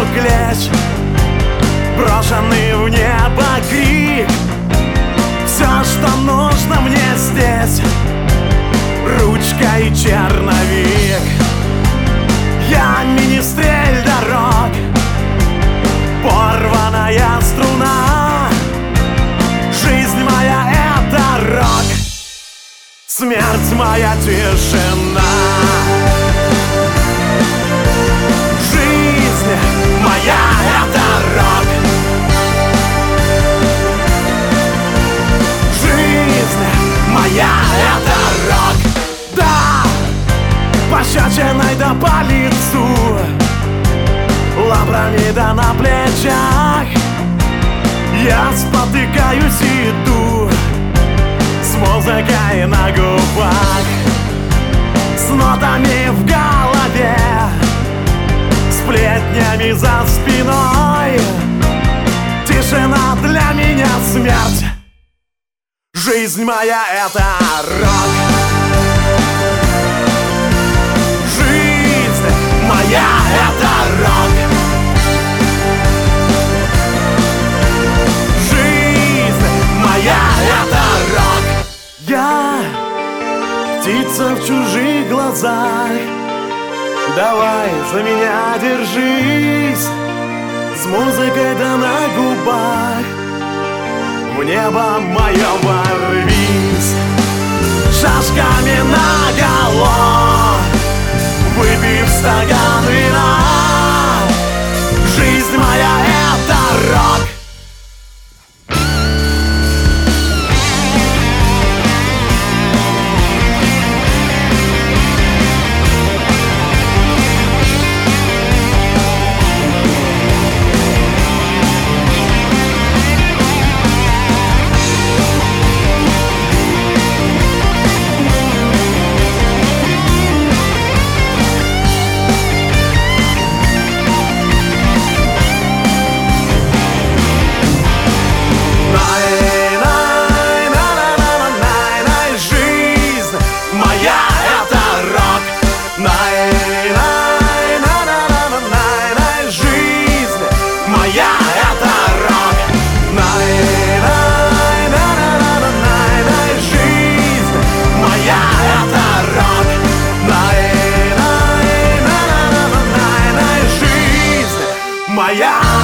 клещ, брошенный в небо крик. Все, что нужно мне здесь, ручка и черновик. Я министрель дорог, порванная струна. Жизнь моя — это рок, смерть моя — тишина. Жизнь моя — это рок, жизнь моя — это рок. Да, пощечиной да по лицу, ламбрамида на плечах. Я спотыкаюсь и иду с музыкой на губах, с нотами в голове, сплетнями за спиной. Тишина для меня — смерть. Жизнь моя — это рок. Жизнь моя — это рок. Моя — это рок. Я птица в чужих глазах. Давай за меня держись, с музыкой да на губах. В небо мое ворвись, шашками наголо, выпив стакан вина. Жизнь моя — это рок. Моя